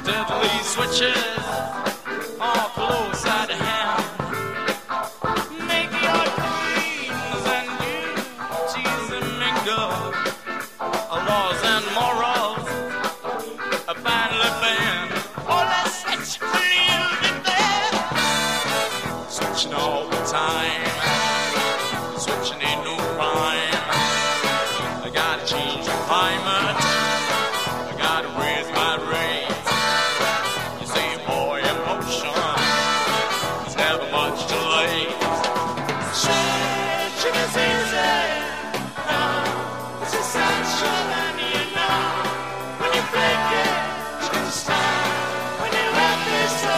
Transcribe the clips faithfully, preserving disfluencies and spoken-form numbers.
deadly switches are close at hand. Make your dreams and duties mingle, laws and morals finally banned. Oh, let's switch real there, switching all the time, switching ain't no crime. I gotta change the climate, I gotta raise my rate. You see, boy, emotion is never much too late. Switching is easy, uh, it's essential, and you know when you break it, you can stop when you let this go.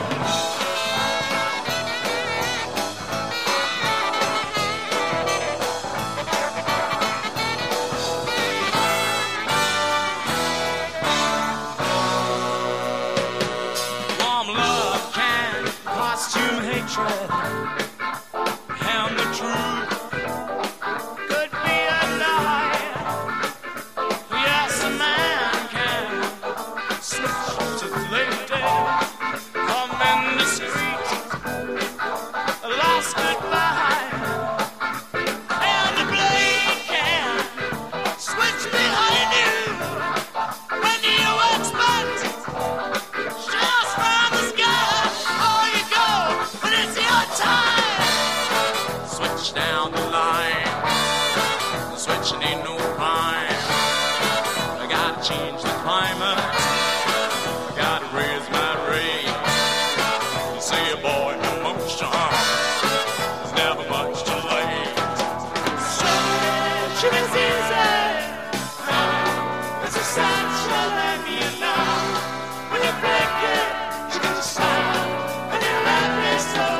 Warm love can costume hatred, and the truth could be a lie. Yes, a man can switch to lady, come in the street, lost goodbye, and the blade can switch behind you when you expect just from the sky. Oh, you go, but it's your time. Switch down the line, switching ain't no crime. I gotta change the climate, I gotta raise my rate. You see, a boy, emotion is never much too late. Switching is easy, it's essential, and you know when you break it, you can stop when you let me slow.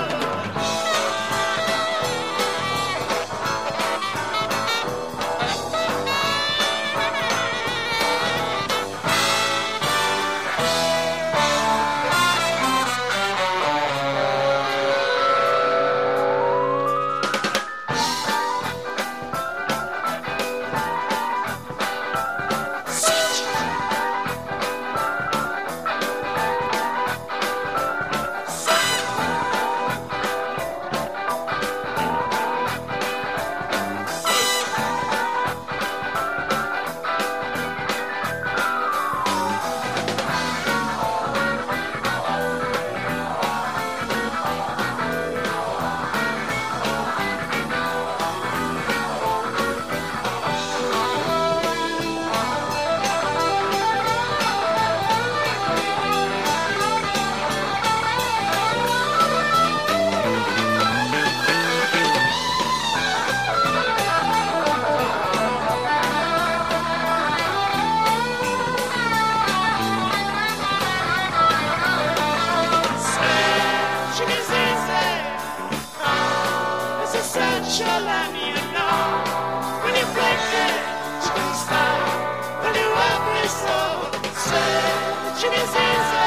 Switching is easy, it's essential, and you know when you break it, you can stop when you have me so. Switching is easy.